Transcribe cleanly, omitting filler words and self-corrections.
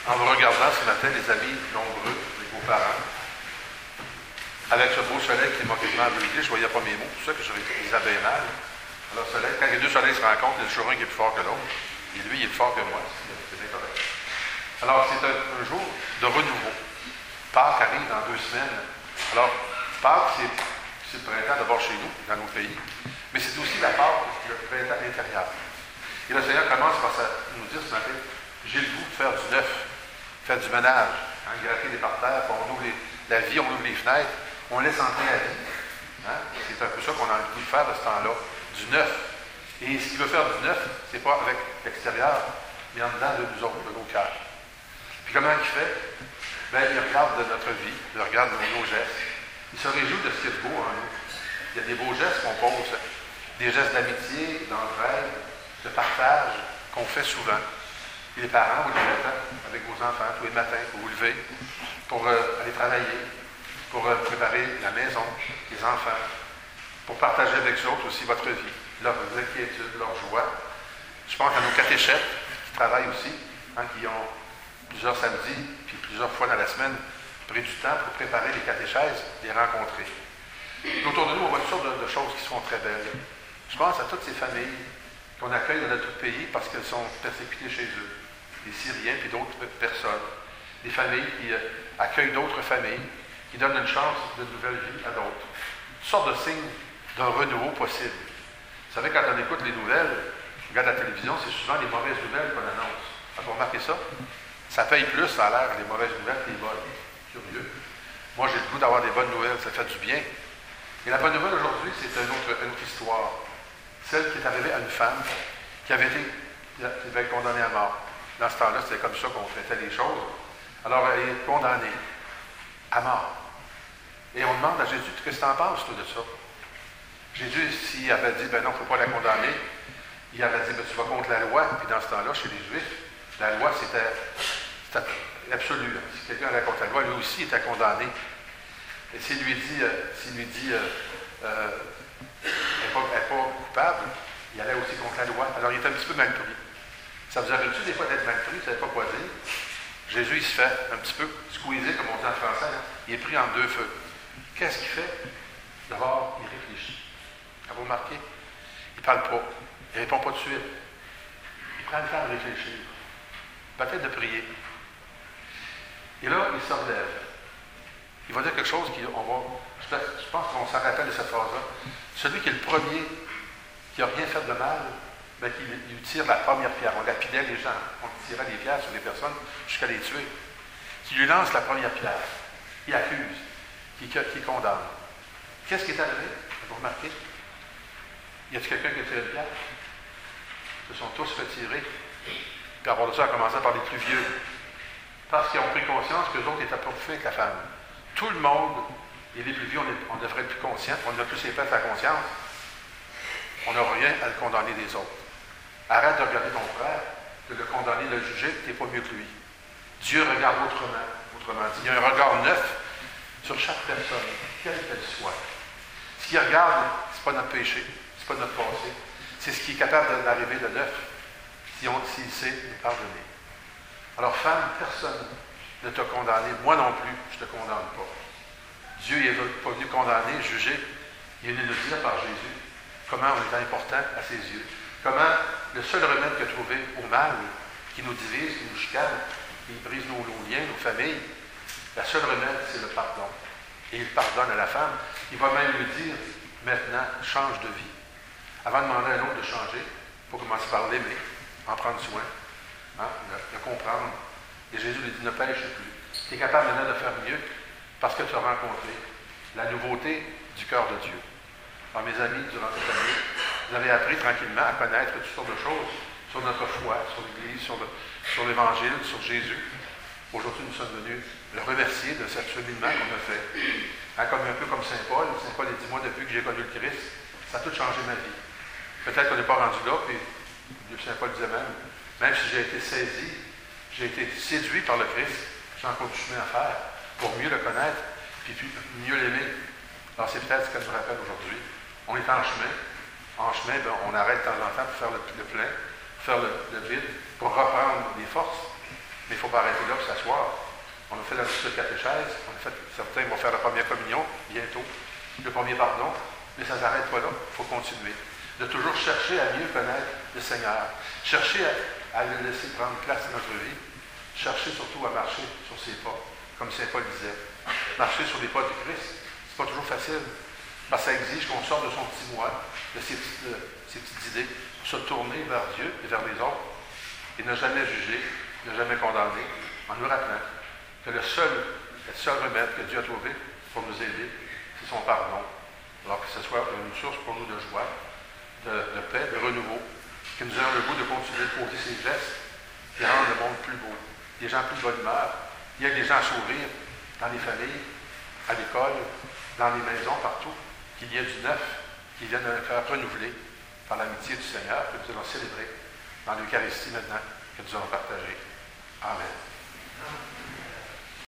en vous regardant ce matin, les amis nombreux, les beaux-parents, avec ce beau soleil qui est moquement aveuglé, je ne voyais pas mes mots, c'est pour ça que je lisais bien mal. Alors, soleil, quand les deux soleils se rencontrent, il y a toujours un qui est plus fort que l'autre, et lui, il est plus fort que moi. C'est bien correct. Alors, c'est un jour de renouveau. Pâques arrive dans 2 semaines. Alors, Pâques, c'est le printemps d'abord chez nous, dans nos pays, mais c'est aussi la Pâques, le printemps intérieur. Et le Seigneur commence par nous dire ce matin, j'ai le goût de faire du neuf, faire du ménage, gratter des parterres, on ouvre la vie, on ouvre les fenêtres, on laisse entrer la vie. C'est un peu ça qu'on a le goût de faire de ce temps-là, du neuf. Et ce qu'il veut faire du neuf, c'est pas avec l'extérieur, mais en dedans de nous autres, de nos cœurs. Puis comment il fait? Il regarde de notre vie, il regarde de nos gestes. Il se réjouit de ce qui est beau en nous. Il y a des beaux gestes qu'on pose, des gestes d'amitié, d'entraide, de partage qu'on fait souvent. Et les parents, vous le faites avec vos enfants tous les matins, vous vous levez pour aller travailler, pour préparer la maison, les enfants, pour partager avec eux autres aussi votre vie, leurs inquiétudes, leurs joies. Je pense à nos catéchètes qui travaillent aussi, qui ont plusieurs samedis, puis plusieurs fois dans la semaine, pris du temps pour préparer les catéchèses, les rencontrer. Et autour de nous, on voit toutes sortes de choses qui sont très belles. Je pense à toutes ces familles qu'on accueille dans notre pays parce qu'elles sont persécutées chez eux. Des Syriens puis d'autres personnes. Des familles qui accueillent d'autres familles, qui donnent une chance de nouvelle vie à d'autres. Toutes sortes de signes d'un renouveau possible. Vous savez, quand on écoute les nouvelles, on regarde la télévision, c'est souvent les mauvaises nouvelles qu'on annonce. Avez-vous remarqué ça? Ça paye plus, ça a l'air, les mauvaises nouvelles que les bonnes. Curieux. Moi, j'ai le goût d'avoir des bonnes nouvelles, ça fait du bien. Et la bonne nouvelle aujourd'hui, c'est une autre histoire. Celle qui est arrivée à une femme qui avait été condamnée à mort. Dans ce temps-là, c'était comme ça qu'on traitait les choses. Alors, elle est condamnée à mort. Et on demande à Jésus, qu'est-ce que tu en penses, toi, de ça? Jésus, s'il avait dit, non, il ne faut pas la condamner, il avait dit, tu vas contre la loi. Puis dans ce temps-là, chez les Juifs, la loi, c'était absolu. Si quelqu'un allait contre la loi, lui aussi était condamné. Et s'il lui dit, elle n'est pas coupable, il allait aussi contre la loi. Alors, il était un petit peu mal pris. Ça vous arrive-tu des fois d'être mal pris, vous ne savez pas quoi dire? Jésus, il se fait un petit peu squeezer, comme on dit en français. Il est pris en 2 feux. Qu'est-ce qu'il fait? D'abord, il réfléchit. Avez-vous remarqué? Il ne parle pas. Il ne répond pas de suite. Il prend le temps de réfléchir. Peut-être de prier. Et là, il se relève. Il va dire quelque chose je pense qu'on s'en rappelle de cette phrase-là. Celui qui est le premier, qui n'a rien fait de mal, qu'il lui tire la première pierre. On lapidait les gens. On tirait des pierres sur les personnes jusqu'à les tuer. Qui lui lance la première pierre. Qui accuse. Qui condamne. Qu'est-ce qui est arrivé? Vous remarquez? Y a-t-il quelqu'un qui a tiré une pierre? Ils se sont tous retirés. Puis avoir de ça, à commencer par les plus vieux. Parce qu'ils ont pris conscience qu'eux autres étaient pas plus fins que la femme. Tout le monde, et les plus vieux, on devrait être plus conscients, on a plus épais la conscience. On n'a rien à le condamner des autres. Arrête de regarder ton frère, de le condamner, de le juger, tu n'es pas mieux que lui. Dieu regarde autrement dit. Il y a un regard neuf sur chaque personne, quelle qu'elle soit. Ce qu'il regarde, ce n'est pas notre péché, ce n'est pas notre passé, c'est ce qui est capable d'arriver de neuf, s'il sait nous pardonner. Alors, femme, personne ne t'a condamné, moi non plus, je ne te condamne pas. Dieu n'est pas venu condamner, juger, il est venu nous dire par Jésus comment on est important à ses yeux, comment le seul remède qu'il a trouvé au mal, qui nous divise, qui nous chicane, qui brise nos liens, nos familles, la seule remède, c'est le pardon. Et il pardonne à la femme. Il va même lui dire, maintenant, change de vie. Avant de demander à l'autre de changer, il faut commencer par l'aimer, en prendre soin, de comprendre. Et Jésus lui dit, ne pêche plus. Tu es capable maintenant de faire mieux parce que tu as rencontré la nouveauté du cœur de Dieu. Alors, mes amis, durant cette année, vous avez appris tranquillement à connaître toutes sortes de choses sur notre foi, sur l'Église, sur l'Évangile, sur Jésus. Aujourd'hui, nous sommes venus le remercier de cet cheminement qu'on a fait. Un peu comme Saint Paul. Saint Paul dit, moi, depuis que j'ai connu le Christ, ça a tout changé ma vie. Peut-être qu'on n'est pas rendu là, puis Saint Paul disait même si j'ai été saisi, j'ai été séduit par le Christ, j'ai encore du chemin à faire pour mieux le connaître, puis mieux l'aimer. Alors, c'est peut-être ce qu'elle nous rappelle aujourd'hui. On est en chemin. En chemin, on arrête de temps en temps pour faire le plein, pour faire le vide, pour reprendre des forces. Mais il faut va arrêter là pour s'asseoir. On a fait la petite catéchèse, certains vont faire la première communion bientôt, le premier pardon, mais ça ne s'arrête pas là, il faut continuer. De toujours chercher à mieux connaître le Seigneur, chercher à le laisser prendre place dans notre vie, chercher surtout à marcher sur ses pas, comme Saint Paul disait. Marcher sur les pas de Christ, c'est pas toujours facile, parce que ça exige qu'on sorte de son petit moi, de ses petites idées, pour se tourner vers Dieu et vers les autres, et ne jamais juger, ne jamais condamner, en nous rappelant que le seul remède que Dieu a trouvé pour nous aider, c'est son pardon. Alors que ce soit une source pour nous de joie, de paix, de renouveau, que nous ayons le goût de continuer de poser ces gestes qui rendent le monde plus beau, des gens plus de bonne humeur. Il y a des gens à sourire dans les familles, à l'école, dans les maisons, partout, qu'il y ait du neuf qui vienne de faire renouveler par l'amitié du Seigneur que nous allons célébrer dans l'Eucharistie maintenant, que nous allons partager. Amen.